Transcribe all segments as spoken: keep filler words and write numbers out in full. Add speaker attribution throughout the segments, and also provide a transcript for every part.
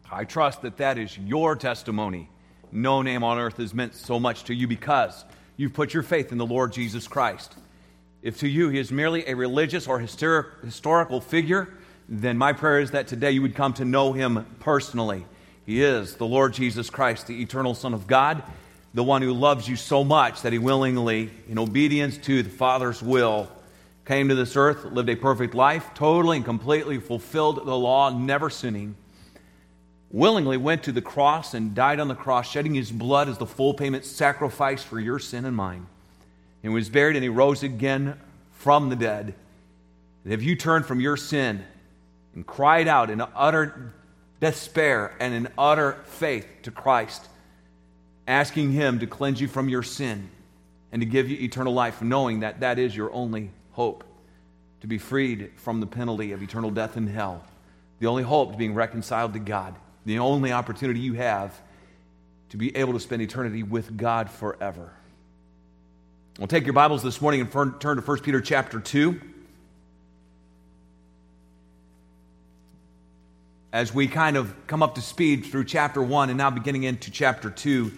Speaker 1: I trust that that is your testimony. No name on earth has meant so much to you because you've put your faith in the Lord Jesus Christ. If to you he is merely a religious or historic, historical figure, then my prayer is that today you would come to know him personally. He is the Lord Jesus Christ, the eternal Son of God, the one who loves you so much that he willingly, in obedience to the Father's will, came to this earth, lived a perfect life, totally and completely fulfilled the law, never sinning, willingly went to the cross and died on the cross, shedding his blood as the full payment sacrifice for your sin and mine. He was buried and he rose again from the dead. And if you turned from your sin and cried out in utter despair and in utter faith to Christ, asking him to cleanse you from your sin and to give you eternal life, knowing that that is your only hope, to be freed from the penalty of eternal death in hell, the only hope to being reconciled to God, the only opportunity you have to be able to spend eternity with God forever. We'll take your Bibles this morning and turn to First Peter chapter two. As we kind of come up to speed through chapter one and now beginning into chapter two,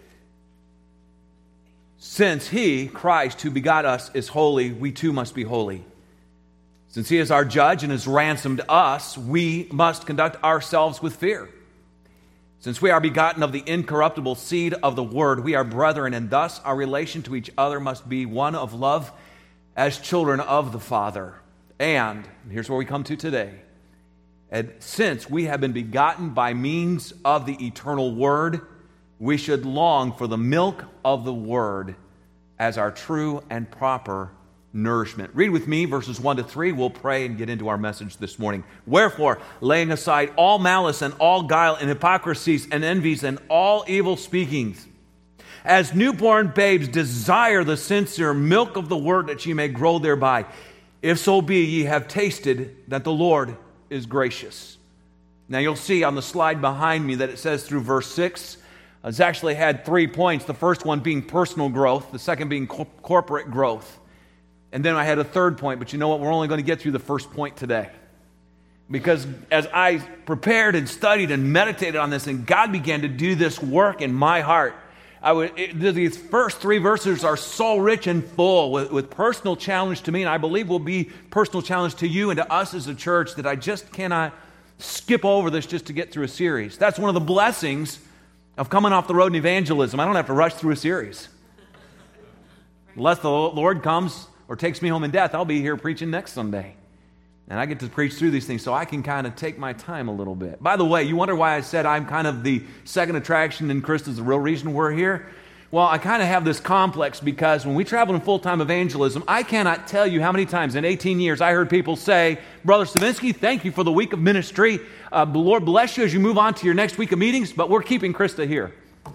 Speaker 1: since he, Christ, who begot us, is holy, we too must be holy. Since he is our judge and has ransomed us, we must conduct ourselves with fear. Since we are begotten of the incorruptible seed of the Word, we are brethren, and thus our relation to each other must be one of love as children of the Father. And, and here's where we come to today, and since we have been begotten by means of the eternal Word, we should long for the milk of the Word as our true and proper nourishment. Read with me verses one to three. We'll pray and get into our message this morning. Wherefore, laying aside all malice and all guile and hypocrisies and envies and all evil speakings, as newborn babes desire the sincere milk of the Word, that ye may grow thereby, if so be ye have tasted that the Lord is gracious. Now you'll see on the slide behind me that it says through verse six. It's actually had three points. The first one being personal growth, the second being co- corporate growth. And then I had a third point, but you know what? We're only going to get through the first point today. Because as I prepared and studied and meditated on this, and God began to do this work in my heart, I would, it, these first three verses are so rich and full with, with personal challenge to me, and I believe will be personal challenge to you and to us as a church, that I just cannot skip over this just to get through a series. That's one of the blessings of coming off the road in evangelism. I don't have to rush through a series. Unless the Lord comes or takes me home in death, I'll be here preaching next Sunday. And I get to preach through these things so I can kind of take my time a little bit. By the way, you wonder why I said I'm kind of the second attraction and Chris is the real reason we're here? Well, I kind of have this complex because when we travel in full-time evangelism, I cannot tell you how many times in eighteen years I heard people say, Brother Stavinsky, thank you for the week of ministry. Uh, the Lord bless you as you move on to your next week of meetings, but we're keeping Krista here.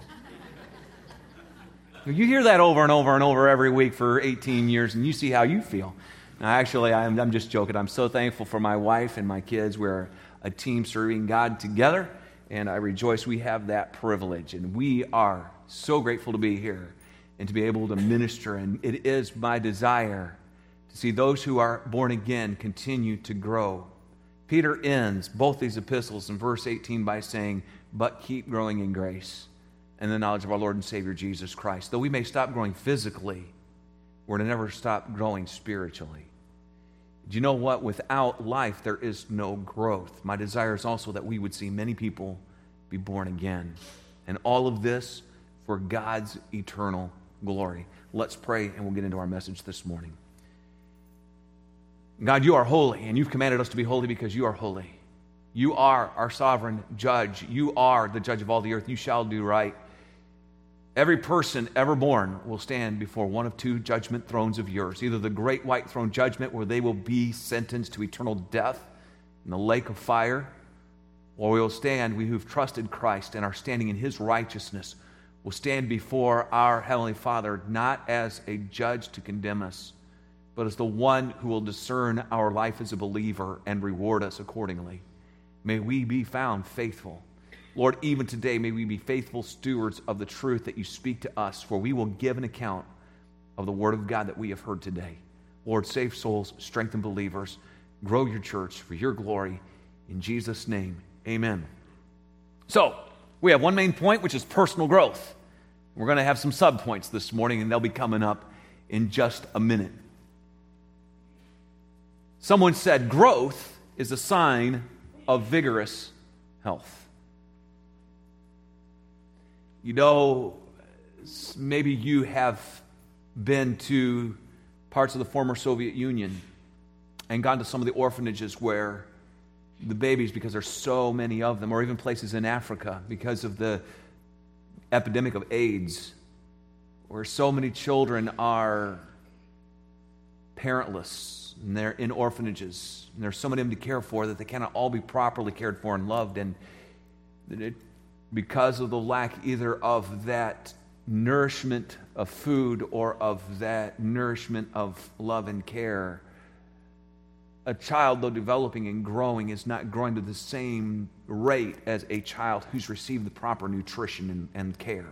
Speaker 1: You hear that over and over and over every week for eighteen years, and you see how you feel. Now, actually, I'm, I'm just joking. I'm so thankful for my wife and my kids. We're a team serving God together, and I rejoice we have that privilege. And we are so grateful to be here and to be able to minister. And it is my desire to see those who are born again continue to grow. Peter ends both these epistles in verse eighteen by saying, but keep growing in grace and the knowledge of our Lord and Savior Jesus Christ. Though we may stop growing physically, we're to never stop growing spiritually. Do you know what? Without life, there is no growth. My desire is also that we would see many people be born again. And all of this for God's eternal glory. Let's pray and we'll get into our message this morning. God, you are holy, and you've commanded us to be holy because you are holy. You are our sovereign judge. You are the judge of all the earth. You shall do right. Every person ever born will stand before one of two judgment thrones of yours, either the great white throne judgment where they will be sentenced to eternal death in the lake of fire, or we will stand, we who've trusted Christ and are standing in his righteousness, will stand before our Heavenly Father not as a judge to condemn us, but as the one who will discern our life as a believer and reward us accordingly. May we be found faithful. Lord, even today, may we be faithful stewards of the truth that you speak to us, for we will give an account of the word of God that we have heard today. Lord, save souls, strengthen believers, grow your church for your glory. In Jesus' name, amen. So, we have one main point, which is personal growth. We're going to have some subpoints this morning, and they'll be coming up in just a minute. Someone said growth is a sign of vigorous health. You know, maybe you have been to parts of the former Soviet Union and gone to some of the orphanages where the babies, because there's so many of them, or even places in Africa because of the epidemic of AIDS, where so many children are parentless and they're in orphanages and there's so many of them to care for that they cannot all be properly cared for and loved, and it, because of the lack either of that nourishment of food or of that nourishment of love and care, a child, though developing and growing, is not growing to the same rate as a child who's received the proper nutrition and, and care.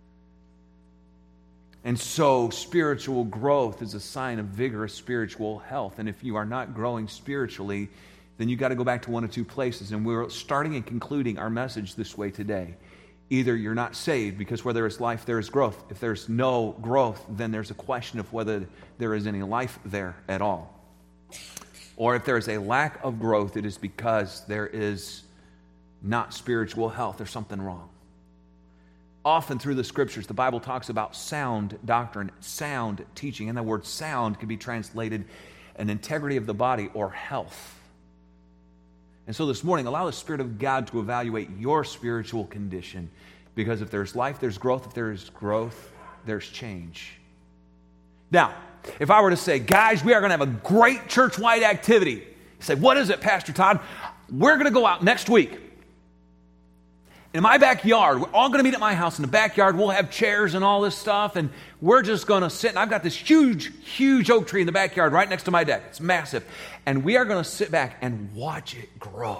Speaker 1: And so spiritual growth is a sign of vigorous spiritual health. And if you are not growing spiritually, then you've got to go back to one of two places. And we're starting and concluding our message this way today. Either you're not saved, because where there is life, there is growth. If there's no growth, then there's a question of whether there is any life there at all. Or if there is a lack of growth, it is because there is not spiritual health. There's something wrong. Often through the Scriptures, the Bible talks about sound doctrine, sound teaching. And the word sound can be translated an integrity of the body or health. And so this morning, allow the Spirit of God to evaluate your spiritual condition. Because if there's life, there's growth. If there's growth, there's change. Now, if I were to say, guys, we are going to have a great church-wide activity. You say, what is it, Pastor Todd? We're going to go out next week. In my backyard, we're all going to meet at my house in the backyard. We'll have chairs and all this stuff, and we're just going to sit. And I've got this huge, huge oak tree in the backyard right next to my deck. It's massive. And we are going to sit back and watch it grow.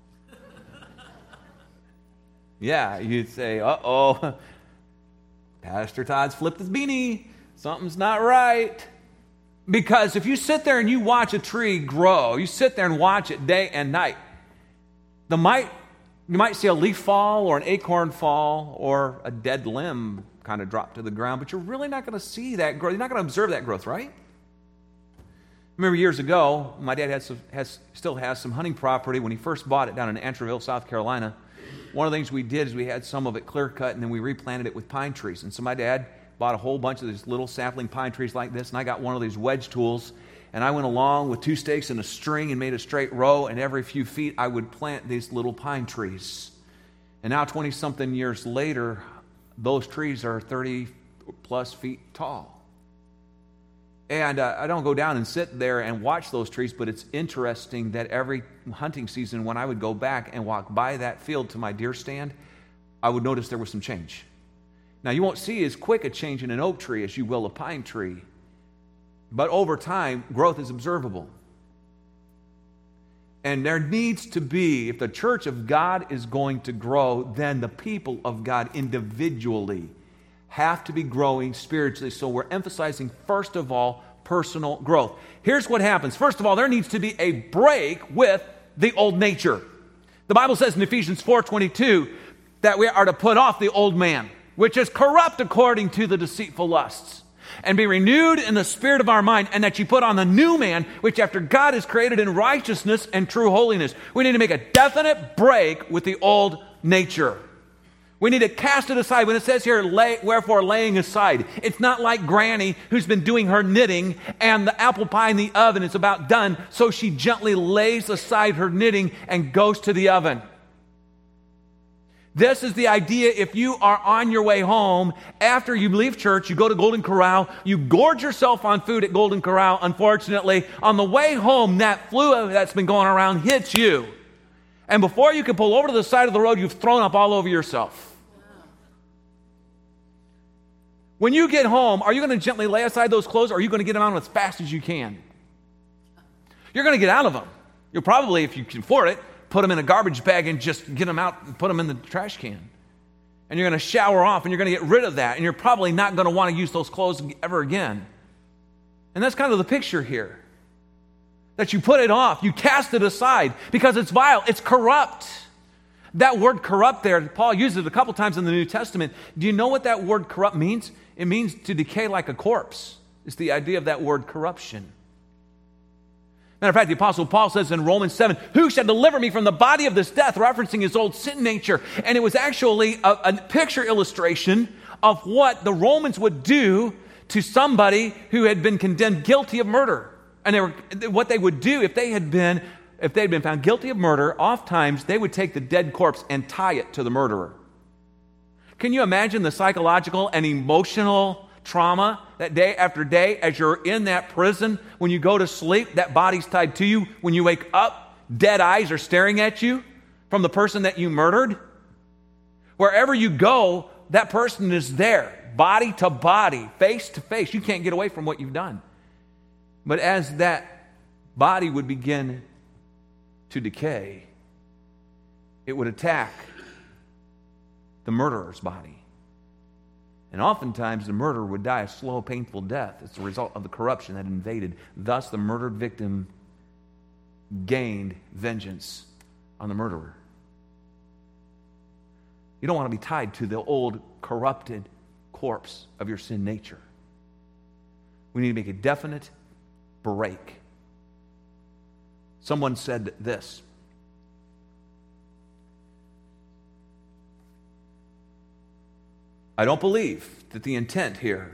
Speaker 1: Yeah, you'd say, uh-oh, Pastor Todd's flipped his beanie. Something's not right. Because if you sit there and you watch a tree grow, you sit there and watch it day and night, the might, you might see a leaf fall or an acorn fall or a dead limb kind of drop to the ground, but you're really not going to see that growth. You're not going to observe that growth, right? Remember years ago, my dad had some, has, still has some hunting property. When he first bought it down in Antroville, South Carolina, one of the things we did is we had some of it clear cut and then we replanted it with pine trees. And so my dad bought a whole bunch of these little sapling pine trees like this, and I got one of these wedge tools, and I went along with two stakes and a string and made a straight row, and every few feet I would plant these little pine trees. And now twenty-something years later, those trees are thirty-plus feet tall. And uh, I don't go down and sit there and watch those trees, but it's interesting that every hunting season when I would go back and walk by that field to my deer stand, I would notice there was some change. Now, you won't see as quick a change in an oak tree as you will a pine tree, but over time, growth is observable. And there needs to be, if the church of God is going to grow, then the people of God individually have to be growing spiritually. So we're emphasizing, first of all, personal growth. Here's what happens. First of all, there needs to be a break with the old nature. The Bible says in Ephesians four twenty-two that we are to put off the old man, which is corrupt according to the deceitful lusts, and be renewed in the spirit of our mind, and that you put on the new man, which after God is created in righteousness and true holiness. We need to make a definite break with the old nature. We need to cast it aside. When it says here, lay, wherefore laying aside, it's not like Granny who's been doing her knitting and the apple pie in the oven is about done, so she gently lays aside her knitting and goes to the oven. This is the idea. If you are on your way home, after you leave church, you go to Golden Corral, you gorge yourself on food at Golden Corral. Unfortunately, on the way home, that flu that's been going around hits you. And before you can pull over to the side of the road, you've thrown up all over yourself. When you get home, are you going to gently lay aside those clothes, or are you going to get them out as fast as you can? You're going to get out of them. You'll probably, if you can afford it, put them in a garbage bag and just get them out and put them in the trash can. And you're going to shower off, and you're going to get rid of that, and you're probably not going to want to use those clothes ever again. And that's kind of the picture here. That you put it off, you cast it aside, because it's vile, it's corrupt. That word corrupt there, Paul uses it a couple times in the New Testament. Do you know what that word corrupt means? It means to decay like a corpse. It's the idea of that word corruption. Matter of fact, the Apostle Paul says in Romans seven, who shall deliver me from the body of this death, referencing his old sin nature. And it was actually a, a picture illustration of what the Romans would do to somebody who had been condemned guilty of murder. And they were, what they would do if they had been, if they had been found guilty of murder, oftentimes they would take the dead corpse and tie it to the murderer. Can you imagine the psychological and emotional trauma that day after day as you're in that prison? When you go to sleep, that body's tied to you. When you wake up, dead eyes are staring at you from the person that you murdered. Wherever you go, that person is there, body to body, face to face. You can't get away from what you've done. But as that body would begin to decay, it would attack the murderer's body. And oftentimes the murderer would die a slow, painful death as a result of the corruption that invaded. Thus, the murdered victim gained vengeance on the murderer. You don't want to be tied to the old, corrupted corpse of your sin nature. We need to make a definite break. Someone said this: I don't believe that the intent here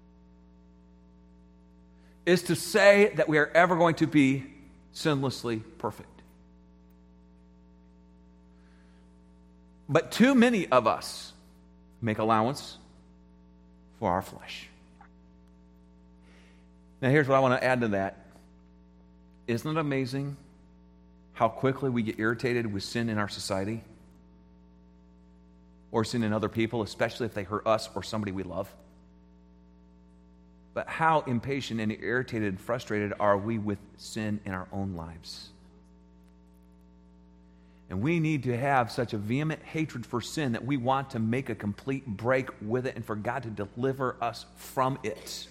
Speaker 1: is to say that we are ever going to be sinlessly perfect. But too many of us make allowance for our flesh. Now here's what I want to add to that. Isn't it amazing how quickly we get irritated with sin in our society? Or sin in other people, especially if they hurt us or somebody we love. But how impatient and irritated and frustrated are we with sin in our own lives? And we need to have such a vehement hatred for sin that we want to make a complete break with it and for God to deliver us from it.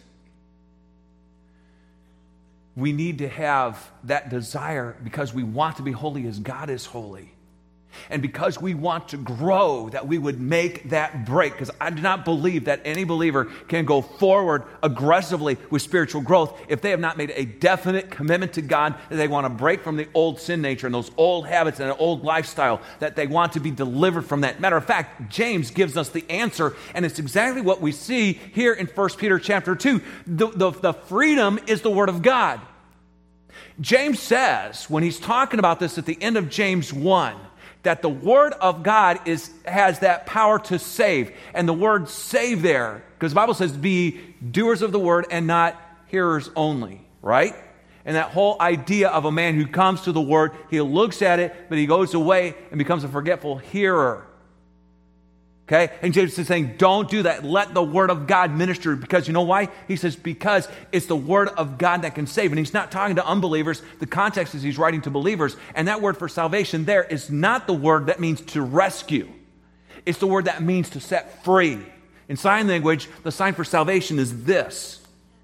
Speaker 1: We need to have that desire because we want to be holy as God is holy. And because we want to grow, that we would make that break. Because I do not believe that any believer can go forward aggressively with spiritual growth if they have not made a definite commitment to God that they want to break from the old sin nature and those old habits and an old lifestyle, that they want to be delivered from that. Matter of fact, James gives us the answer, and it's exactly what we see here in First Peter chapter two. The, the, the freedom is the Word of God. James says, when he's talking about this at the end of James one, that the Word of God is has that power to save. And the word save there, because the Bible says be doers of the Word and not hearers only, right? And that whole idea of a man who comes to the Word, he looks at it, but he goes away and becomes a forgetful hearer. Okay? And James is saying, don't do that. Let the Word of God minister. Because you know why? He says, because it's the Word of God that can save. And he's not talking to unbelievers. The context is he's writing to believers. And that word for salvation there is not the word that means to rescue. It's the word that means to set free. In sign language, the sign for salvation is this.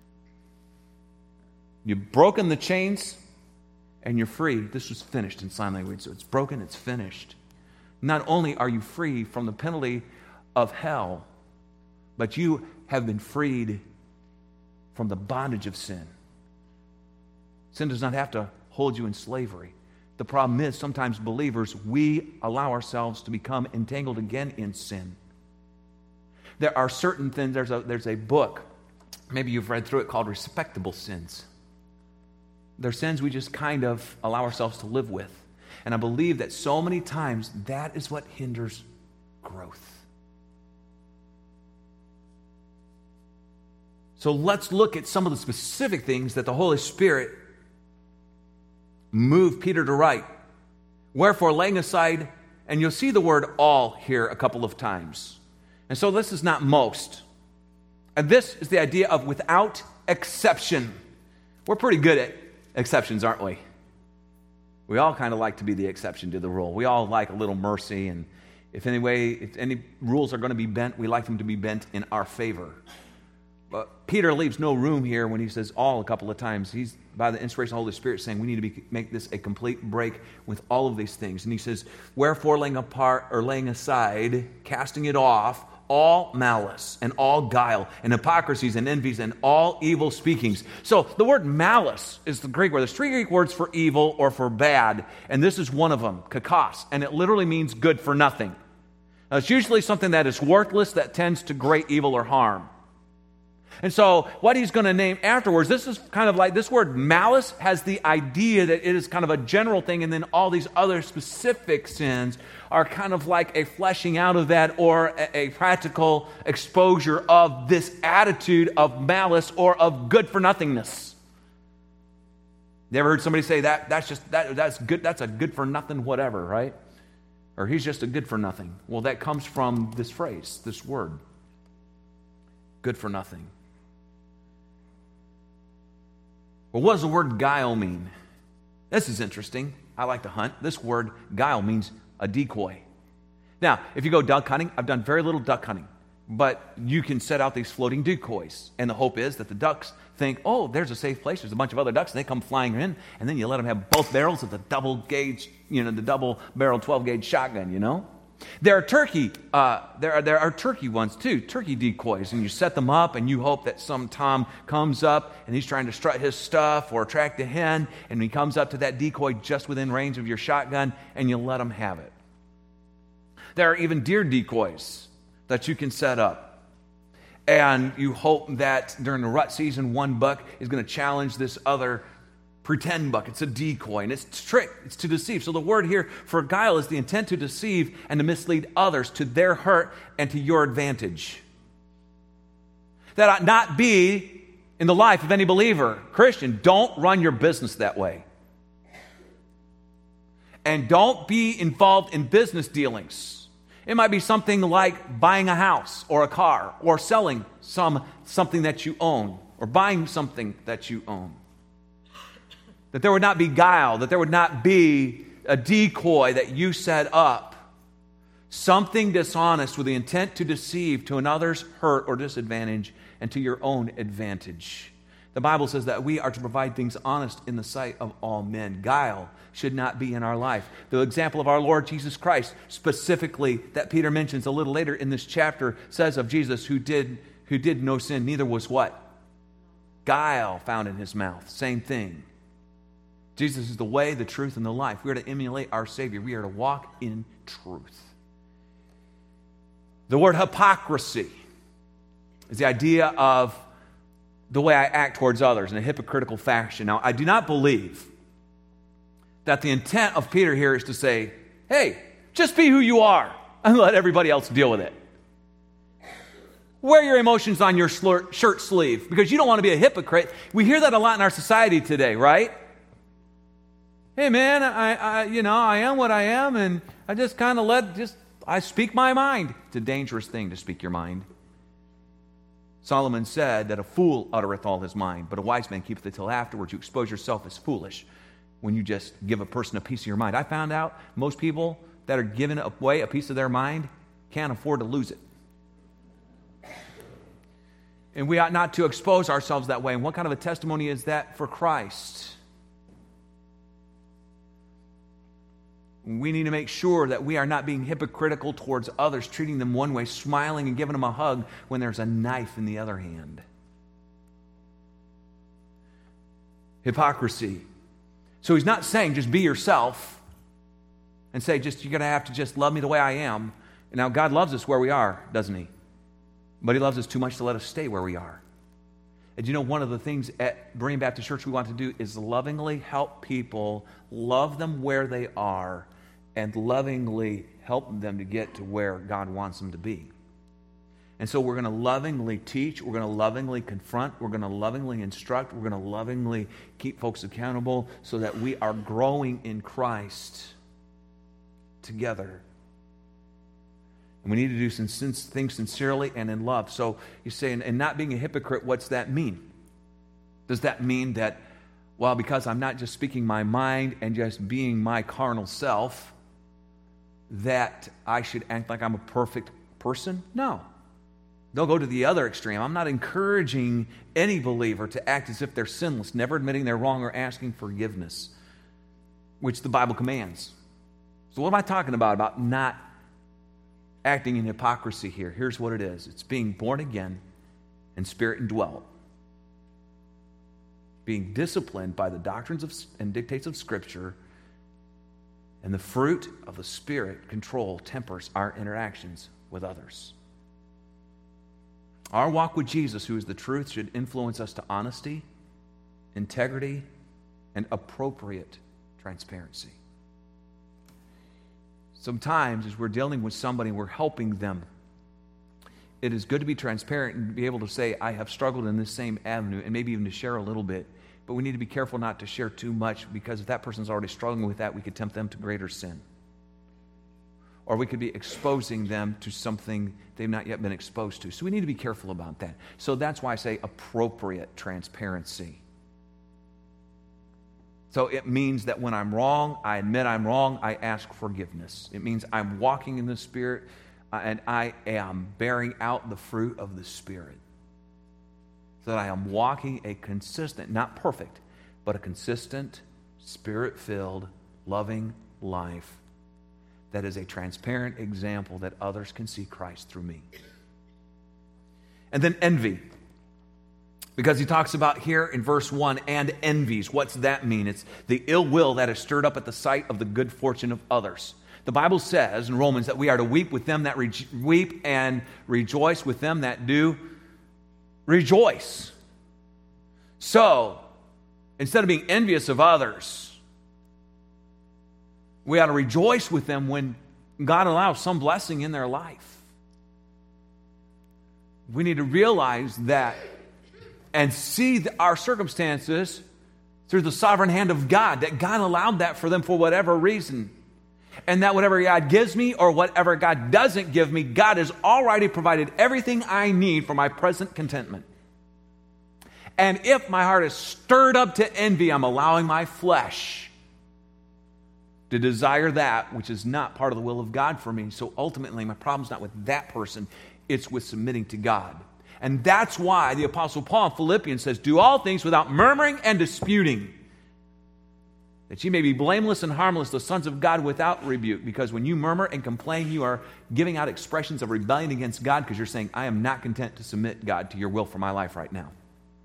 Speaker 1: You've broken the chains and you're free. This was finished in sign language. So it's broken, it's finished. Not only are you free from the penalty of hell, but you have been freed from the bondage of sin. Sin does not have to hold you in slavery. The problem is sometimes believers, we allow ourselves to become entangled again in sin. There are certain things, there's a, there's a book, maybe you've read through it, called Respectable Sins. They're sins we just kind of allow ourselves to live with. And I believe that so many times that is what hinders growth. So let's look at some of the specific things that the Holy Spirit moved Peter to write. Wherefore, laying aside, and you'll see the word all here a couple of times. And so this is not most. And this is the idea of without exception. We're pretty good at exceptions, aren't we? We all kind of like to be the exception to the rule. We all like a little mercy, and if any way, if any rules are going to be bent, we like them to be bent in our favor. But Peter leaves no room here when he says all a couple of times. He's, by the inspiration of the Holy Spirit, saying we need to be, make this a complete break with all of these things. And he says, wherefore laying apart or laying aside, casting it off, all malice and all guile and hypocrisies and envies and all evil speakings. So the word malice is the Greek word. There's three Greek words for evil or for bad, and this is one of them, kakos, and it literally means good for nothing. Now, it's usually something that is worthless, that tends to great evil or harm. And so what he's going to name afterwards, this is kind of like, this word malice has the idea that it is kind of a general thing, and then all these other specific sins are kind of like a fleshing out of that, or a, a practical exposure of this attitude of malice or of good for nothingness. You ever heard somebody say that that's just that that's good that's a good for nothing whatever, right? Or he's just a good for nothing. Well, that comes from this phrase, this word. Good for nothing. Well, what does the word guile mean? This is interesting. I like to hunt. This word guile means a decoy. Now, if you go duck hunting, I've done very little duck hunting, but you can set out these floating decoys, and the hope is that the ducks think, oh, there's a safe place, there's a bunch of other ducks, and they come flying in, and then you let them have both barrels of the double gauge, you know, the double barrel twelve gauge shotgun, you know? There are turkey, uh, there are there are turkey ones too, turkey decoys, and you set them up, and you hope that some Tom comes up, and he's trying to strut his stuff or attract a hen, and he comes up to that decoy just within range of your shotgun, and you let him have it. There are even deer decoys that you can set up, and you hope that during the rut season, one buck is going to challenge this other pretend buck. It's a decoy, and it's to trick, it's to deceive. So the word here for guile is the intent to deceive and to mislead others to their hurt and to your advantage. That ought not be in the life of any believer. Christian, don't run your business that way. And don't be involved in business dealings. It might be something like buying a house or a car, or selling some something that you own, or buying something that you own. That there would not be guile, that there would not be a decoy that you set up, something dishonest with the intent to deceive to another's hurt or disadvantage and to your own advantage. The Bible says that we are to provide things honest in the sight of all men. Guile should not be in our life. The example of our Lord Jesus Christ, specifically that Peter mentions a little later in this chapter, says of Jesus, who did who did no sin, neither was what? Guile found in his mouth. Same thing. Jesus is the way, the truth, and the life. We are to emulate our Savior. We are to walk in truth. The word hypocrisy is the idea of the way I act towards others in a hypocritical fashion. Now, I do not believe that the intent of Peter here is to say, hey, just be who you are and let everybody else deal with it. Wear your emotions on your shirt sleeve because you don't want to be a hypocrite. We hear that a lot in our society today, right? Hey man, I, I, you know, I am what I am, and I just kind of let, just, I speak my mind. It's a dangerous thing to speak your mind. Solomon said that a fool uttereth all his mind, but a wise man keepeth it till afterwards. You expose yourself as foolish when you just give a person a piece of your mind. I found out most people that are giving away a piece of their mind can't afford to lose it. And we ought not to expose ourselves that way. And what kind of a testimony is that for Christ? We need to make sure that we are not being hypocritical towards others, treating them one way, smiling and giving them a hug when there's a knife in the other hand. Hypocrisy. So he's not saying just be yourself and say just you're going to have to just love me the way I am. Now God loves us where we are, doesn't he? But he loves us too much to let us stay where we are. And you know, one of the things at Berean Baptist Church we want to do is lovingly help people, love them where they are, and lovingly help them to get to where God wants them to be. And so we're going to lovingly teach, we're going to lovingly confront, we're going to lovingly instruct, we're going to lovingly keep folks accountable so that we are growing in Christ together. And we need to do some things sincerely and in love. So you say, and not being a hypocrite, what's that mean? Does that mean that, well, because I'm not just speaking my mind and just being my carnal self, that I should act like I'm a perfect person? No. They'll go to the other extreme. I'm not encouraging any believer to act as if they're sinless, never admitting they're wrong or asking forgiveness, which the Bible commands. So what am I talking about, about not acting in hypocrisy here? Here's what it is. It's being born again and spirit indwelt. Being disciplined by the doctrines of, and dictates of Scripture, and the fruit of the Spirit control, tempers our interactions with others. Our walk with Jesus, who is the truth, should influence us to honesty, integrity, and appropriate transparency. Sometimes as we're dealing with somebody and we're helping them, it is good to be transparent and be able to say, I have struggled in this same avenue, and maybe even to share a little bit. But we need to be careful not to share too much, because if that person's already struggling with that, we could tempt them to greater sin. Or we could be exposing them to something they've not yet been exposed to. So we need to be careful about that. So that's why I say appropriate transparency. So it means that when I'm wrong, I admit I'm wrong, I ask forgiveness. It means I'm walking in the Spirit, uh, and I am bearing out the fruit of the Spirit. So that I am walking a consistent, not perfect, but a consistent, Spirit-filled, loving life that is a transparent example that others can see Christ through me. And then envy. Because he talks about here in verse one, and envies. What's that mean? It's the ill will that is stirred up at the sight of the good fortune of others. The Bible says in Romans that we are to weep with them that re- weep and rejoice with them that do rejoice. So, instead of being envious of others, we ought to rejoice with them when God allows some blessing in their life. We need to realize that and see our circumstances through the sovereign hand of God, that God allowed that for them for whatever reason. And that whatever God gives me or whatever God doesn't give me, God has already provided everything I need for my present contentment. And if my heart is stirred up to envy, I'm allowing my flesh to desire that which is not part of the will of God for me. So ultimately, my problem's not with that person, it's with submitting to God. And that's why the Apostle Paul in Philippians says, do all things without murmuring and disputing, that ye may be blameless and harmless, the sons of God without rebuke. Because when you murmur and complain, you are giving out expressions of rebellion against God, because you're saying, I am not content to submit, God, to your will for my life right now.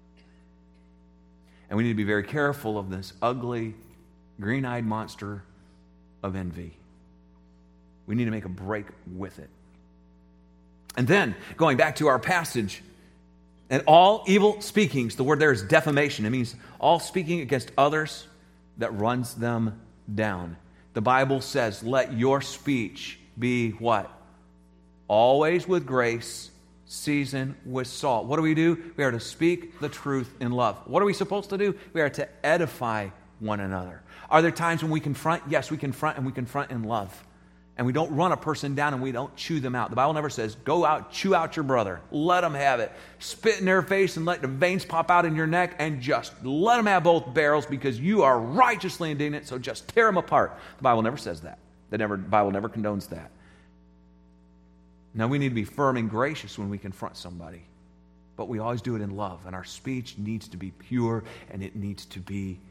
Speaker 1: And we need to be very careful of this ugly, green-eyed monster of envy. We need to make a break with it. And then, going back to our passage, and all evil speakings, the word there is defamation. It means all speaking against others that runs them down. The Bible says, let your speech be what? Always with grace, seasoned with salt. What do we do? We are to speak the truth in love. What are we supposed to do? We are to edify one another. Are there times when we confront? Yes, we confront, and we confront in love. And we don't run a person down and we don't chew them out. The Bible never says, go out, chew out your brother. Let them have it. Spit in their face and let the veins pop out in your neck, and just let them have both barrels, because you are righteously indignant, so just tear them apart. The Bible never says that. The never, Bible never condones that. Now, we need to be firm and gracious when we confront somebody, but we always do it in love, and our speech needs to be pure, and it needs to be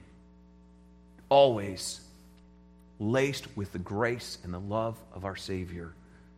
Speaker 1: always laced with the grace and the love of our Savior.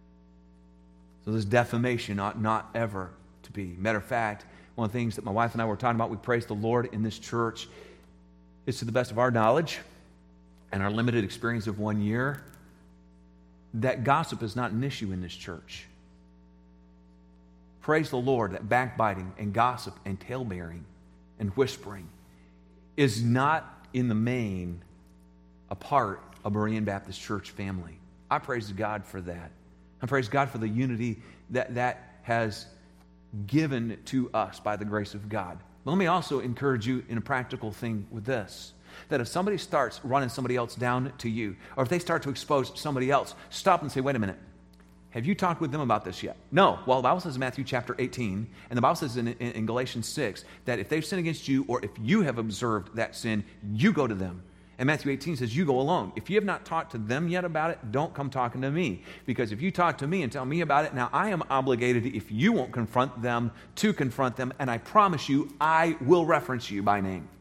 Speaker 1: So this defamation ought not ever to be. Matter of fact, one of the things that my wife and I were talking about, we praise the Lord in this church, is to the best of our knowledge and our limited experience of one year, that gossip is not an issue in this church. Praise the Lord that backbiting and gossip and talebearing and whispering is not in the main a part of Berean Baptist Church family. I praise God for that. I praise God for the unity that that has given to us by the grace of God. But let me also encourage you in a practical thing with this, that if somebody starts running somebody else down to you, or if they start to expose somebody else, stop and say, wait a minute, have you talked with them about this yet? No. Well, the Bible says in Matthew chapter eighteen, and the Bible says in, in, in Galatians six, that if they've sinned against you, or if you have observed that sin, you go to them. And Matthew eighteen says, you go alone. If you have not talked to them yet about it, don't come talking to me. Because if you talk to me and tell me about it, now I am obligated, if you won't confront them, to confront them. And I promise you, I will reference you by name.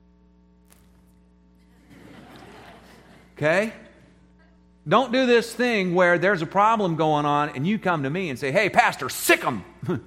Speaker 1: Okay? Don't do this thing where there's a problem going on and you come to me and say, hey, pastor, sick them.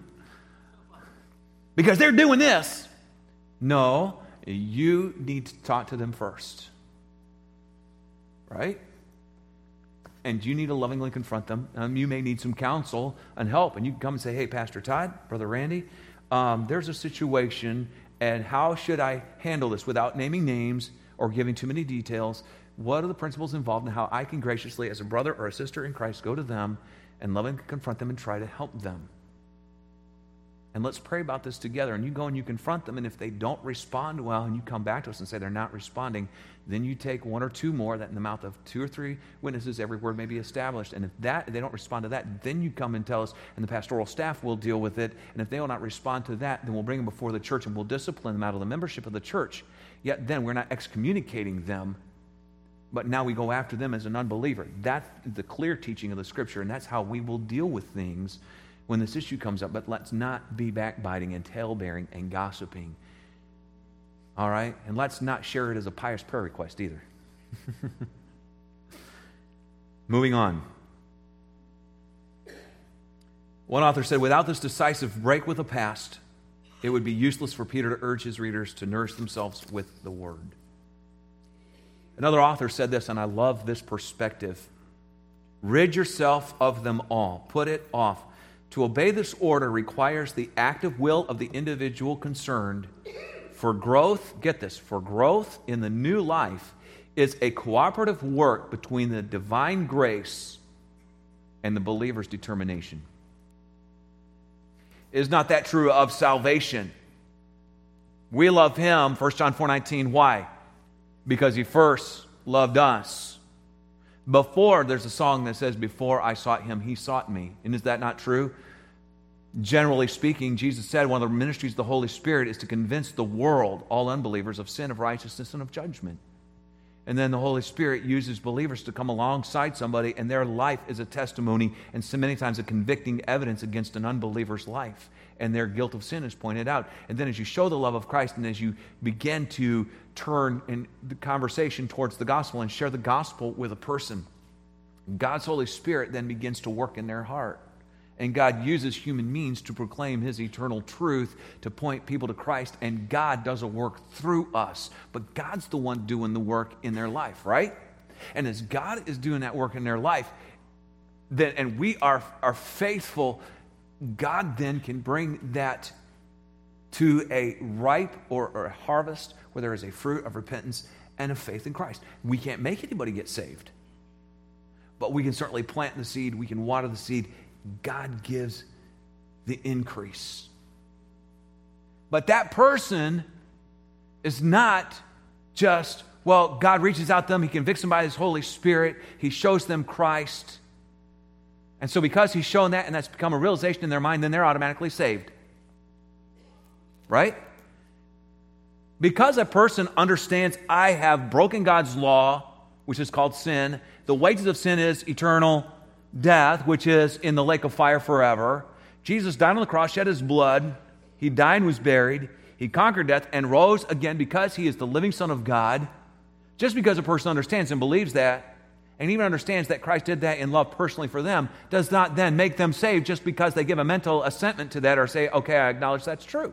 Speaker 1: Because they're doing this. No, you need to talk to them first. Right? And you need to lovingly confront them. Um, you may need some counsel and help. And you can come and say, hey, Pastor Todd, Brother Randy, um, there's a situation, and how should I handle this without naming names or giving too many details? What are the principles involved in how I can graciously, as a brother or a sister in Christ, go to them and lovingly confront them and try to help them? And let's pray about this together. And you go and you confront them, and if they don't respond well, and you come back to us and say they're not responding, then you take one or two more, that in the mouth of two or three witnesses, every word may be established. And if that if they don't respond to that, then you come and tell us, and the pastoral staff will deal with it. And if they will not respond to that, then we'll bring them before the church and we'll discipline them out of the membership of the church. Yet then we're not excommunicating them, but now we go after them as an unbeliever. That's the clear teaching of the Scripture, and that's how we will deal with things when this issue comes up. But let's not be backbiting and tale-bearing and gossiping. All right? And let's not share it as a pious prayer request either. Moving on. One author said, without this decisive break with the past, it would be useless for Peter to urge his readers to nourish themselves with the Word. Another author said this, and I love this perspective. Rid yourself of them all. Put it off. To obey this order requires the active will of the individual concerned. For growth, get this, for growth in the new life is a cooperative work between the divine grace and the believer's determination. Is not that true of salvation? We love Him, First John four nineteen. Why? Because He first loved us. Before, there's a song that says, before I sought Him, He sought me. And is that not true? Generally speaking, Jesus said one of the ministries of the Holy Spirit is to convince the world, all unbelievers, of sin, of righteousness, and of judgment. And then the Holy Spirit uses believers to come alongside somebody, and their life is a testimony, and so many times a convicting evidence against an unbeliever's life. And their guilt of sin is pointed out. And then as you show the love of Christ, and as you begin to turn in the conversation towards the gospel and share the gospel with a person, God's Holy Spirit then begins to work in their heart. And God uses human means to proclaim His eternal truth, to point people to Christ. And God does a work through us. But God's the one doing the work in their life, right? And as God is doing that work in their life, then, and we are, are faithful, God then can bring that to a ripe or, or a harvest where there is a fruit of repentance and of faith in Christ. We can't make anybody get saved. But we can certainly plant the seed. We can water the seed. God gives the increase. But that person is not just, well, God reaches out to them. He convicts them by His Holy Spirit. He shows them Christ. And so because He's shown that and that's become a realization in their mind, then they're automatically saved. Right? Because a person understands, I have broken God's law, which is called sin. The wages of sin is eternal death, which is in the lake of fire forever. Jesus died on the cross, shed His blood. He died and was buried. He conquered death and rose again because He is the living Son of God. Just because a person understands and believes that, and even understands that Christ did that in love personally for them, does not then make them saved just because they give a mental assentment to that or say, okay, I acknowledge that's true.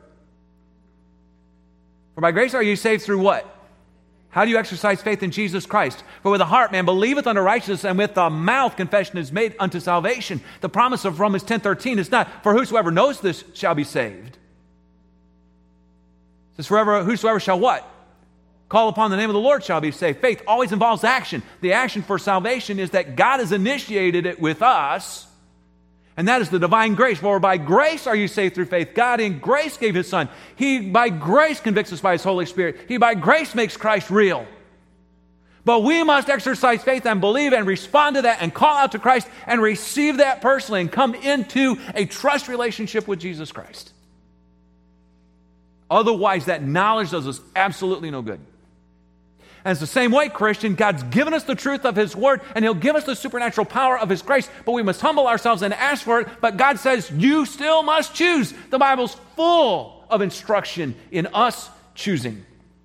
Speaker 1: For by grace are you saved through what? How do you exercise faith in Jesus Christ? For with the heart man believeth unto righteousness, and with the mouth confession is made unto salvation. The promise of Romans ten thirteen is not, for whosoever knows this shall be saved. It says, forever, whosoever shall what? Call upon the name of the Lord shall be saved. Faith always involves action. The action for salvation is that God has initiated it with us, and that is the divine grace. For by grace are you saved through faith. God in grace gave His Son. He by grace convicts us by His Holy Spirit. He by grace makes Christ real. But we must exercise faith and believe and respond to that and call out to Christ and receive that personally and come into a trust relationship with Jesus Christ. Otherwise, that knowledge does us absolutely no good. And it's the same way, Christian, God's given us the truth of His Word, and He'll give us the supernatural power of His grace, but we must humble ourselves and ask for it. But God says, you still must choose. The Bible's full of instruction in us choosing.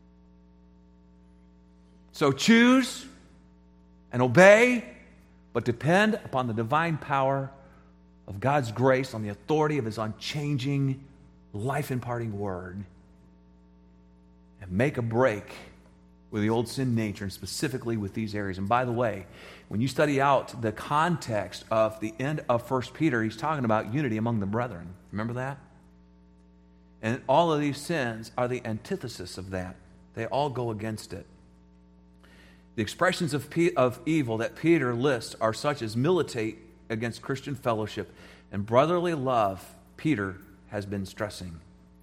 Speaker 1: So choose and obey, but depend upon the divine power of God's grace, on the authority of His unchanging, life-imparting Word, and make a break with the old sin nature, and specifically with these areas. And by the way, when you study out the context of the end of First Peter, he's talking about unity among the brethren. Remember that? And all of these sins are the antithesis of that. They all go against it. The expressions of, P- of evil that Peter lists are such as militate against Christian fellowship and brotherly love. Peter has been stressing.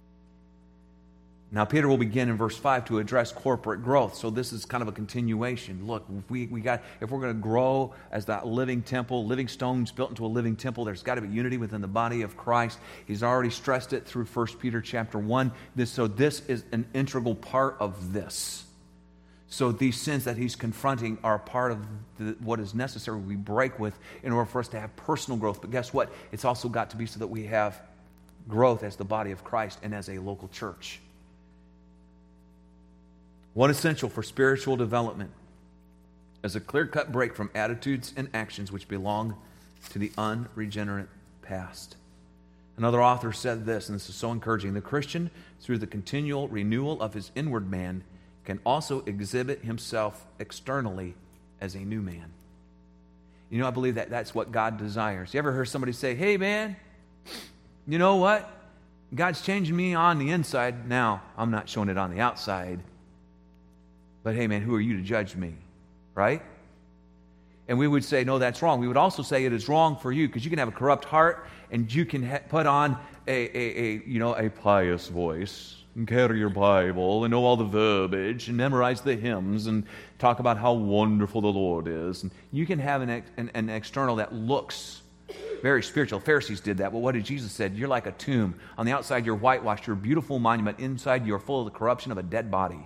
Speaker 1: Now, Peter will begin in verse five to address corporate growth. So this is kind of a continuation. Look, if, we, we got, if we're going to grow as that living temple, living stones built into a living temple, there's got to be unity within the body of Christ. He's already stressed it through First Peter chapter one. This, so this is an integral part of this. So these sins that he's confronting are a part of the, what is necessary we break with in order for us to have personal growth. But guess what? It's also got to be so that we have growth as the body of Christ and as a local church. One essential for spiritual development is a clear-cut break from attitudes and actions which belong to the unregenerate past. Another author said this, and this is so encouraging: the Christian, through the continual renewal of his inward man, can also exhibit himself externally as a new man. You know, I believe that that's what God desires. You ever heard somebody say, hey man, you know what? God's changing me on the inside. Now, I'm not showing it on the outside. But hey man, who are you to judge me? Right? And we would say, no, that's wrong. We would also say it is wrong for you because you can have a corrupt heart and you can ha- put on a, a, a, you know, a pious voice and carry your Bible and know all the verbiage and memorize the hymns and talk about how wonderful the Lord is. And you can have an, ex- an, an external that looks very spiritual. Pharisees did that. But what did Jesus say? You're like a tomb. On the outside, you're whitewashed. You're a beautiful monument. Inside, you're full of the corruption of a dead body.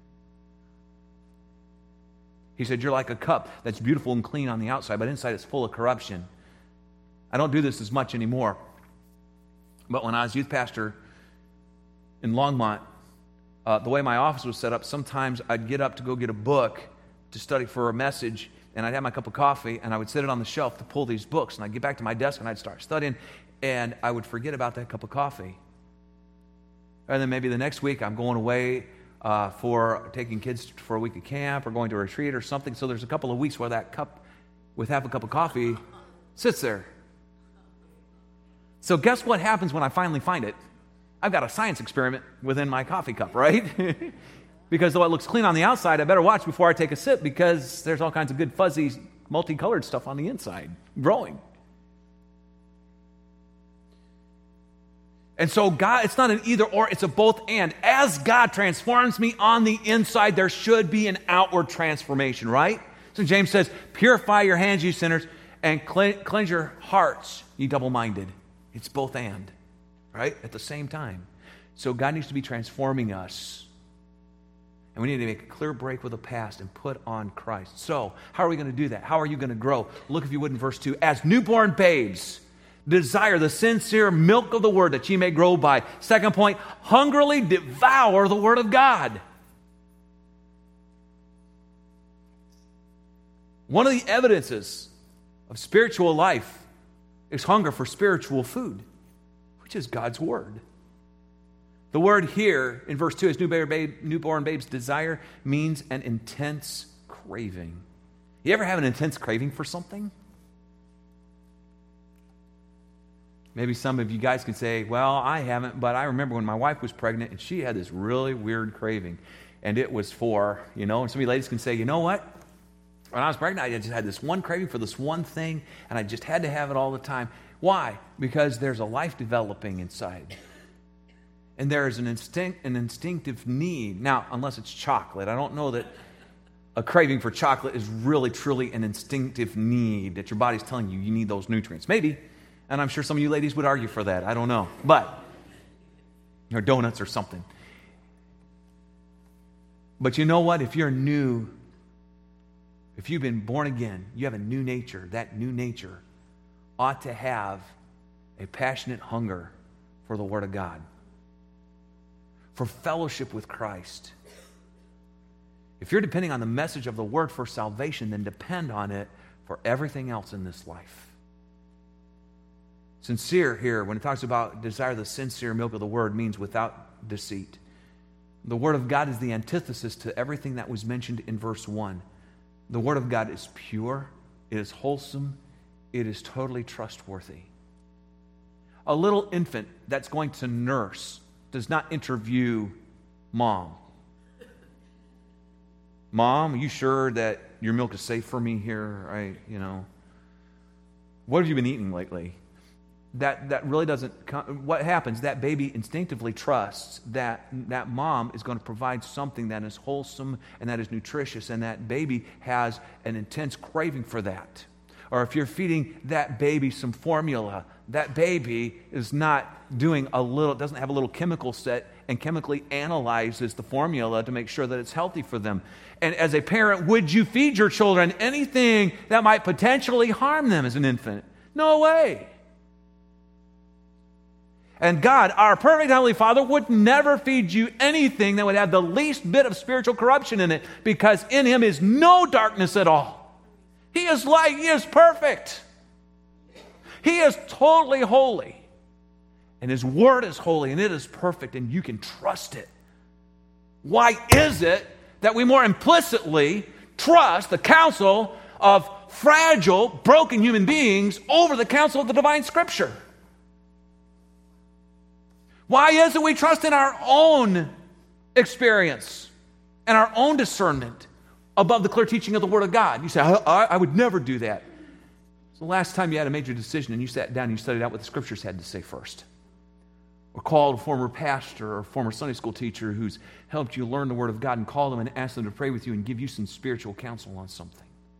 Speaker 1: He said, you're like a cup that's beautiful and clean on the outside, but inside it's full of corruption. I don't do this as much anymore. But when I was youth pastor in Longmont, uh, the way my office was set up, sometimes I'd get up to go get a book to study for a message, and I'd have my cup of coffee, and I would set it on the shelf to pull these books, and I'd get back to my desk, and I'd start studying, and I would forget about that cup of coffee. And then maybe the next week I'm going away Uh, for taking kids for a week of camp or going to a retreat or something. So there's a couple of weeks where that cup with half a cup of coffee sits there. So guess what happens when I finally find it? I've got a science experiment within my coffee cup, right? Because though it looks clean on the outside, I better watch before I take a sip because there's all kinds of good fuzzy multicolored stuff on the inside growing. And so God, it's not an either or, it's a both and. As God transforms me on the inside, there should be an outward transformation, right? So James says, purify your hands, you sinners, and cleanse your hearts, ye double-minded. It's both and, right? At the same time. So God needs to be transforming us. And we need to make a clear break with the past and put on Christ. So, how are we going to do that? How are you going to grow? Look, if you would, in verse two. As newborn babes, desire the sincere milk of the word that ye may grow by. Second point, hungrily devour the word of God. One of the evidences of spiritual life is hunger for spiritual food, which is God's word. The word here in verse two, as newborn, babe, newborn babes desire, means an intense craving. You ever have an intense craving for something? Maybe some of you guys can say, well, I haven't, but I remember when my wife was pregnant and she had this really weird craving. And it was for, you know, and some of you ladies can say, you know what? When I was pregnant, I just had this one craving for this one thing, and I just had to have it all the time. Why? Because there's a life developing inside. And there is an instinct, an instinctive need. Now, unless it's chocolate, I don't know that a craving for chocolate is really, truly an instinctive need that your body's telling you you need those nutrients. Maybe. And I'm sure some of you ladies would argue for that. I don't know. But, or donuts or something. But you know what? If you're new, if you've been born again, you have a new nature. That new nature ought to have a passionate hunger for the Word of God, for fellowship with Christ. If you're depending on the message of the Word for salvation, then depend on it for everything else in this life. Sincere here, when it talks about desire the sincere milk of the Word, means without deceit. The Word of God is the antithesis to everything that was mentioned in verse one. The Word of God is pure, it is wholesome, it is totally trustworthy. A little infant that's going to nurse does not interview mom. Mom, are you sure that your milk is safe for me here? I, you know, what have you been eating lately? That that really doesn't. What happens? That baby instinctively trusts that that mom is going to provide something that is wholesome and that is nutritious, and that baby has an intense craving for that. Or if you're feeding that baby some formula, that baby is not doing a little, doesn't have a little chemical set and chemically analyzes the formula to make sure that it's healthy for them. And as a parent, would you feed your children anything that might potentially harm them as an infant? No way. And God, our perfect Heavenly Father, would never feed you anything that would have the least bit of spiritual corruption in it, because in Him is no darkness at all. He is light. He is perfect. He is totally holy. And His Word is holy, and it is perfect, and you can trust it. Why is it that we more implicitly trust the counsel of fragile, broken human beings over the counsel of the divine Scripture? Why is it we trust in our own experience and our own discernment above the clear teaching of the Word of God? You say, I, I, I would never do that. It's the last time you had a major decision and you sat down and you studied out what the Scriptures had to say first. Or called a former pastor or former Sunday school teacher who's helped you learn the Word of God and call them and ask them to pray with you and give you some spiritual counsel on something.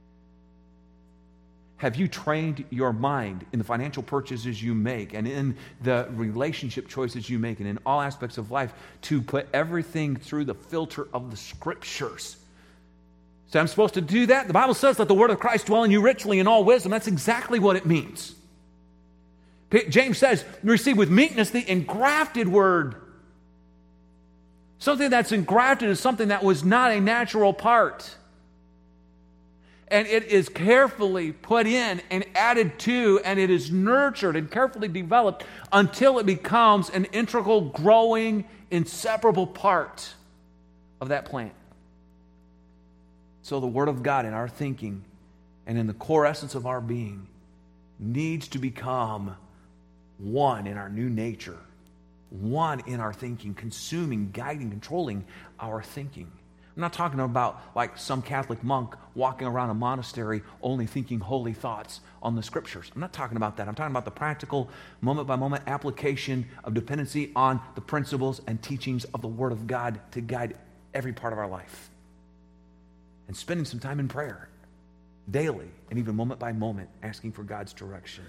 Speaker 1: Have you trained your mind in the financial purchases you make and in the relationship choices you make and in all aspects of life to put everything through the filter of the Scriptures? So I'm supposed to do that? The Bible says, let the word of Christ dwell in you richly in all wisdom. That's exactly what it means. James says, receive with meekness the engrafted word. Something that's engrafted is something that was not a natural part. And it is carefully put in and added to, and it is nurtured and carefully developed until it becomes an integral, growing, inseparable part of that plant. So the Word of God in our thinking and in the core essence of our being needs to become one in our new nature, one in our thinking, consuming, guiding, controlling our thinking. I'm not talking about like some Catholic monk walking around a monastery only thinking holy thoughts on the Scriptures. I'm not talking about that. I'm talking about the practical, moment-by-moment application of dependency on the principles and teachings of the Word of God to guide every part of our life. And spending some time in prayer daily and even moment by moment asking for God's direction.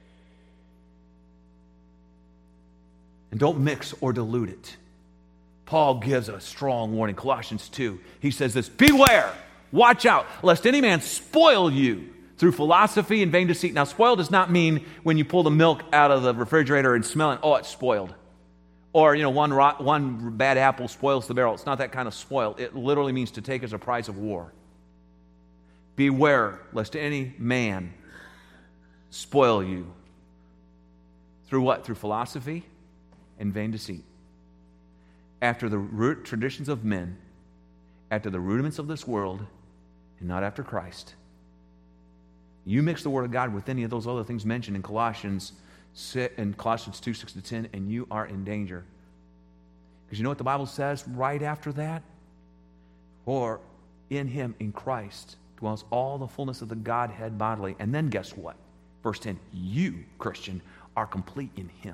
Speaker 1: And don't mix or dilute it. Paul gives a strong warning. Colossians two, he says this, beware, watch out, lest any man spoil you through philosophy and vain deceit. Now, spoil does not mean when you pull the milk out of the refrigerator and smell it, oh, it's spoiled. Or, you know, one rot, one bad apple spoils the barrel. It's not that kind of spoil. It literally means to take as a prize of war. Beware, lest any man spoil you. Through what? Through philosophy and vain deceit. After the root traditions of men, after the rudiments of this world, and not after Christ. You mix the Word of God with any of those other things mentioned in Colossians in Colossians two, six to ten, and you are in danger. Because you know what the Bible says right after that? For in Him, in Christ, dwells all the fullness of the Godhead bodily. And then guess what? Verse ten, you, Christian, are complete in Him.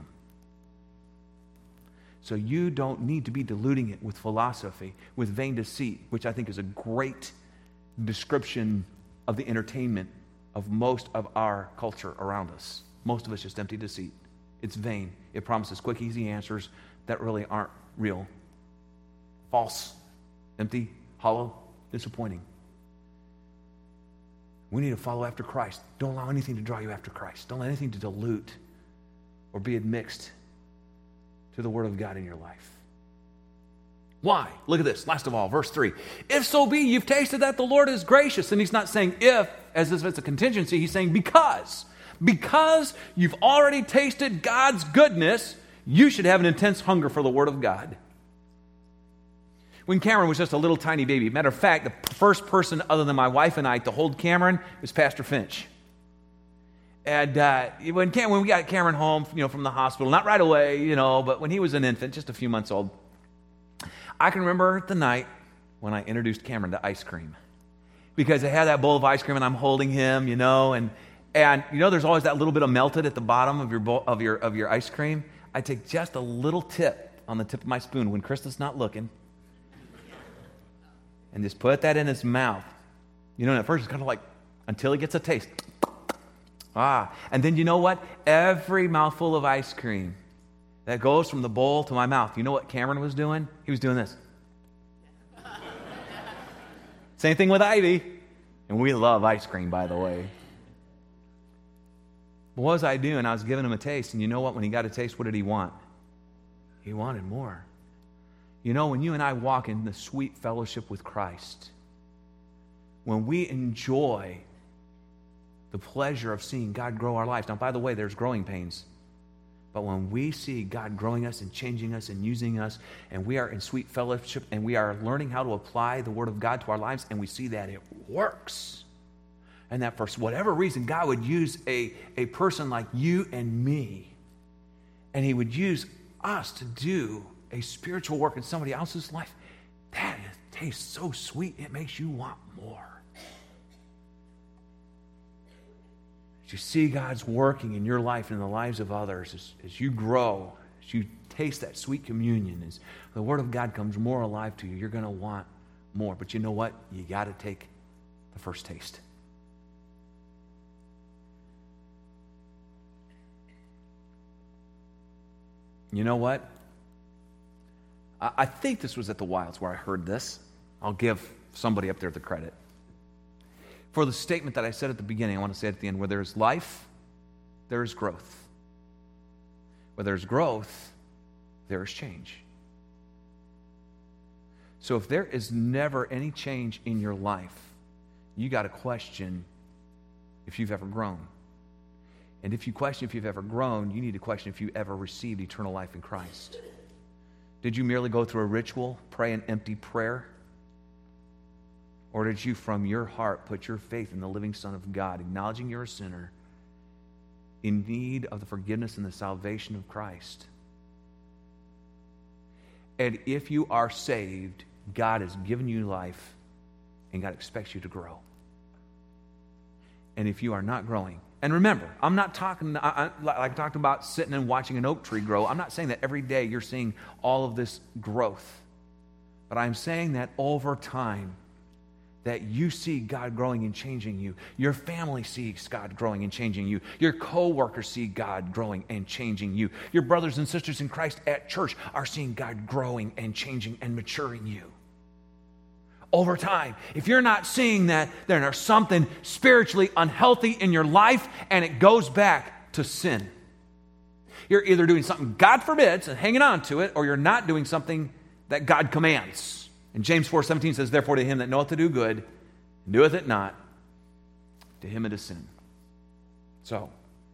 Speaker 1: So you don't need to be diluting it with philosophy, with vain deceit, which I think is a great description of the entertainment of most of our culture around us. Most of it's just empty deceit. It's vain. It promises quick, easy answers that really aren't real. False. empty, hollow, disappointing. We need to follow after Christ. Don't allow anything to draw you after Christ. Don't let anything to dilute or be admixed to the Word of God in your life. Why? Look at this. Last of all, verse three. If so be you've tasted that the Lord is gracious. And he's not saying if, as if it's a contingency. He's saying because. Because you've already tasted God's goodness, you should have an intense hunger for the Word of God. When Cameron was just a little tiny baby, matter of fact, the first person other than my wife and I to hold Cameron was Pastor Finch. And uh, when, Cam- when we got Cameron home, you know, from the hospital, not right away, you know, but when he was an infant, just a few months old, I can remember the night when I introduced Cameron to ice cream. Because I had that bowl of ice cream and I'm holding him, you know, and and you know there's always that little bit of melted at the bottom of your bowl, of your of your ice cream. I take just a little tip on the tip of my spoon when Krista's not looking and just put that in his mouth. You know, and at first it's kind of like, until he gets a taste. Ah, and then you know what? Every mouthful of ice cream that goes from the bowl to my mouth. You know what Cameron was doing? He was doing this. Same thing with Ivy. And we love ice cream, by the way. What was I doing? I was giving him a taste. And you know what? When he got a taste, what did he want? He wanted more. You know, when you and I walk in the sweet fellowship with Christ, when we enjoy the pleasure of seeing God grow our lives. Now, by the way, there's growing pains. But when we see God growing us and changing us and using us, and we are in sweet fellowship, and we are learning how to apply the Word of God to our lives, and we see that it works, and that for whatever reason, God would use a, a person like you and me, and He would use us to do a spiritual work in somebody else's life, that is, tastes so sweet, it makes you want more. As you see God's working in your life and in the lives of others, as, as you grow, as you taste that sweet communion, as the Word of God comes more alive to you, you're going to want more. But you know what? You got to take the first taste. You know what? I, I think this was at the Wilds where I heard this. I'll give somebody up there the credit. For the statement that I said at the beginning, I want to say it at the end, where there is life, there is growth. Where there is growth, there is change. So if there is never any change in your life, you got to question if you've ever grown. And if you question if you've ever grown, you need to question if you ever received eternal life in Christ. Did you merely go through a ritual, pray an empty prayer? Or did you, from your heart, put your faith in the living Son of God, acknowledging you're a sinner, in need of the forgiveness and the salvation of Christ? And if you are saved, God has given you life, and God expects you to grow. And if you are not growing, and remember, I'm not talking, I, I, like I talked about sitting and watching an oak tree grow. I'm not saying that every day you're seeing all of this growth. But I'm saying that over time, that you see God growing and changing you. Your family sees God growing and changing you. Your co-workers see God growing and changing you. Your brothers and sisters in Christ at church are seeing God growing and changing and maturing you. Over time, if you're not seeing that, then there's something spiritually unhealthy in your life, and it goes back to sin. You're either doing something God forbids and hanging on to it, or you're not doing something that God commands. And James four seventeen says, therefore to him that knoweth to do good, and doeth it not, to him it is sin. So,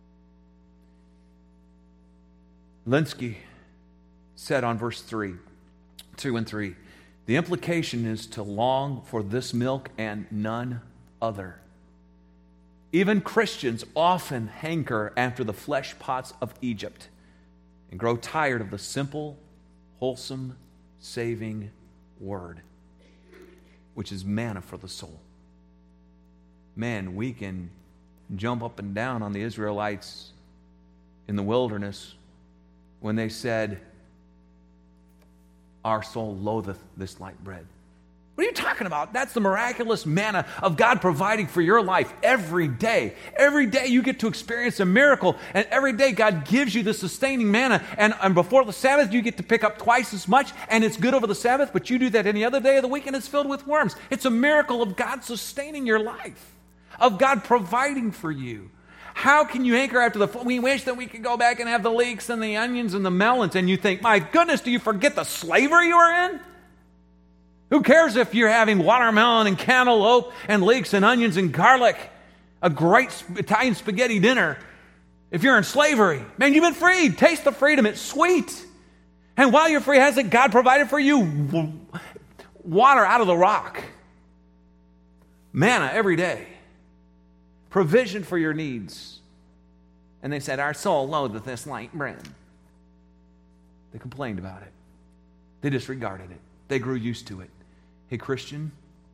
Speaker 1: Linsky said on verse three, two and three, the implication is to long for this milk and none other. Even Christians often hanker after the flesh pots of Egypt and grow tired of the simple, wholesome, saving Word, which is manna for the soul. Man, we can jump up and down on the Israelites in the wilderness when they said, our soul loatheth this light bread. What are you talking about? That's the miraculous manna of God providing for your life every day. Every day you get to experience a miracle, and every day God gives you the sustaining manna, and, and before the Sabbath you get to pick up twice as much, and it's good over the Sabbath, but you do that any other day of the week and it's filled with worms. It's a miracle of God sustaining your life, of God providing for you. How can you anchor after the, we wish that we could go back and have the leeks and the onions and the melons, and you think, my goodness, do you forget the slavery you were in? Who cares if you're having watermelon and cantaloupe and leeks and onions and garlic, a great Italian spaghetti dinner, if you're in slavery? Man, you've been freed. Taste the freedom. It's sweet. And while you're free, hasn't God provided for you water out of the rock? Manna every day. Provision for your needs. And they said, our soul loatheth this light bread. They complained about it. They disregarded it. They grew used to it. Hey, Christian,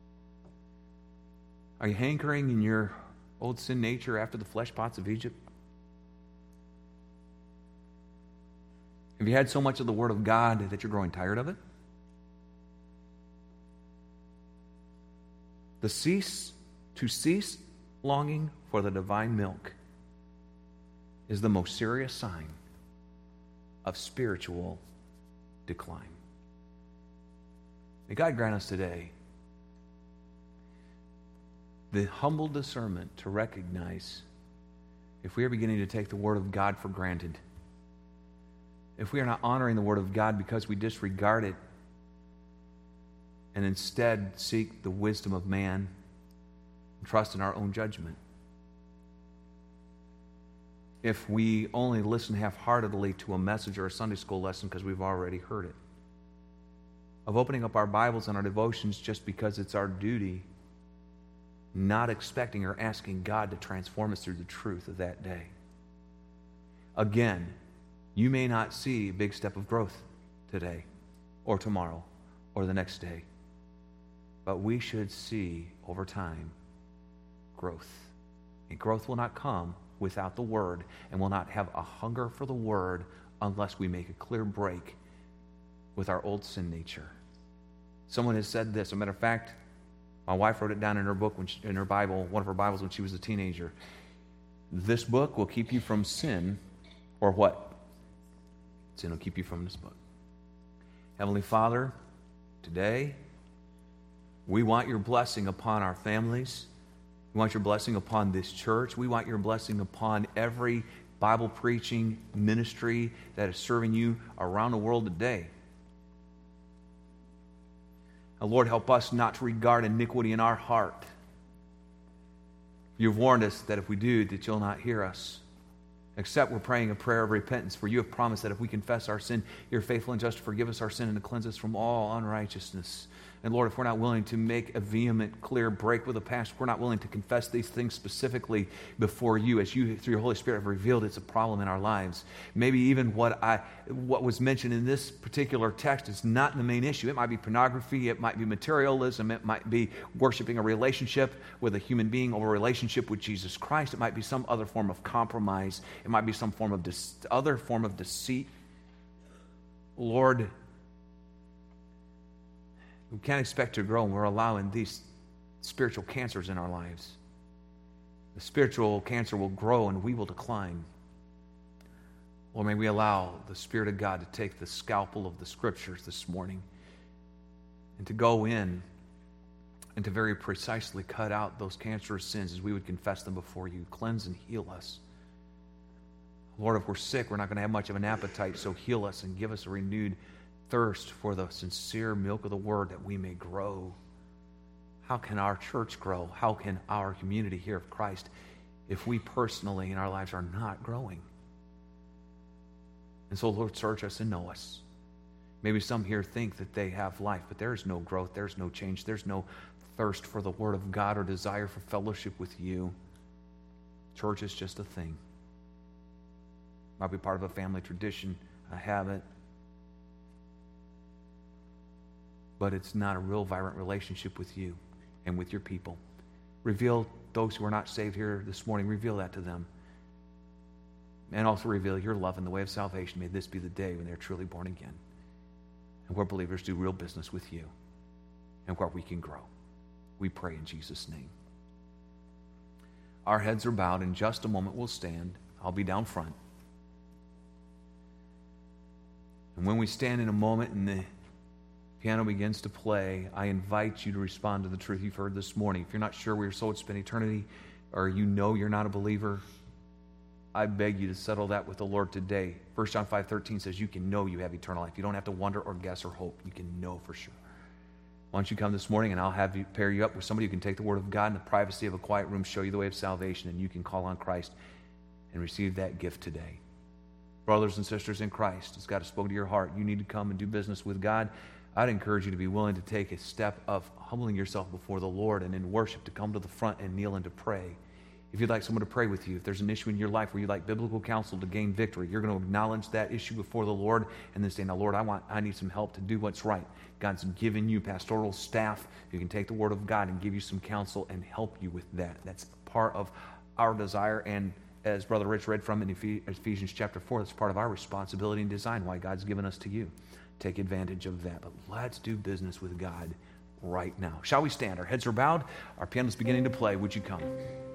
Speaker 1: are you hankering in your old sin nature after the flesh pots of Egypt? Have you had so much of the Word of God that you're growing tired of it? The cease, to cease longing for the divine milk is the most serious sign of spiritual decline. May God grant us today the humble discernment to recognize if we are beginning to take the Word of God for granted, if we are not honoring the Word of God because we disregard it and instead seek the wisdom of man and trust in our own judgment, if we only listen half-heartedly to a message or a Sunday school lesson because we've already heard it, of opening up our Bibles and our devotions just because it's our duty, not expecting or asking God to transform us through the truth of that day. Again, you may not see a big step of growth today or tomorrow or the next day, but we should see over time growth. And growth will not come without the Word, and will not have a hunger for the Word unless we make a clear break with our old sin nature. Someone has said this. As a matter of fact, my wife wrote it down in her book, when she, in her Bible, one of her Bibles when she was a teenager. This book will keep you from sin, or what? Sin will keep you from this book. Heavenly Father, today, we want your blessing upon our families. We want your blessing upon this church. We want your blessing upon every Bible preaching ministry that is serving you around the world today. Now, Lord, help us not to regard iniquity in our heart. You've warned us that if we do, that you'll not hear us. Except we're praying a prayer of repentance, for you have promised that if we confess our sin, you're faithful and just to forgive us our sin and to cleanse us from all unrighteousness. And Lord, if we're not willing to make a vehement, clear break with the past, if we're not willing to confess these things specifically before you, as you, through your Holy Spirit, have revealed it's a problem in our lives. Maybe even what I, what was mentioned in this particular text is not the main issue. It might be pornography, it might be materialism, it might be worshiping a relationship with a human being over a relationship with Jesus Christ. It might be some other form of compromise. It might be some form of de- other form of deceit. Lord, we can't expect to grow when we're allowing these spiritual cancers in our lives. The spiritual cancer will grow and we will decline. Or may we allow the Spirit of God to take the scalpel of the Scriptures this morning and to go in and to very precisely cut out those cancerous sins as we would confess them before you. Cleanse and heal us. Lord, if we're sick, we're not going to have much of an appetite, so heal us and give us a renewed thirst for the sincere milk of the Word that we may grow. How can our church grow? How can our community here of Christ if we personally in our lives are not growing? And so, Lord, search us and know us. Maybe some here think that they have life, but there is no growth, there's no change, there's no thirst for the Word of God or desire for fellowship with you. Church is just a thing. Might be part of a family tradition, a habit, but it's not a real vibrant relationship with you and with your people. Reveal those who are not saved here this morning, reveal that to them. And also reveal your love in the way of salvation. May this be the day when they're truly born again. And where believers do real business with you. and where we can grow. We pray in Jesus' name. Our heads are bowed. In just a moment, we'll stand. I'll be down front. And when we stand in a moment and the piano begins to play, I invite you to respond to the truth you've heard this morning. If you're not sure where your soul would spend eternity, or you know you're not a believer, I beg you to settle that with the Lord today. First John five thirteen says you can know you have eternal life. You don't have to wonder or guess or hope. You can know for sure. Why don't you come this morning and I'll have you pair you up with somebody who can take the Word of God in the privacy of a quiet room, show you the way of salvation, and you can call on Christ and receive that gift today. Brothers and sisters in Christ, as God has spoken to your heart, you need to come and do business with God. I'd encourage you to be willing to take a step of humbling yourself before the Lord and in worship to come to the front and kneel and to pray. If you'd like someone to pray with you, if there's an issue in your life where you'd like biblical counsel to gain victory, you're going to acknowledge that issue before the Lord and then say, now, Lord, I want, I need some help to do what's right. God's given you pastoral staff who can take the Word of God and give you some counsel and help you with that. That's part of our desire, and as Brother Rich read from in Ephesians chapter four, that's part of our responsibility and design, why God's given us to you. Take advantage of that. But let's do business with God right now. Shall we stand? Our heads are bowed. Our piano's beginning to play. Would you come?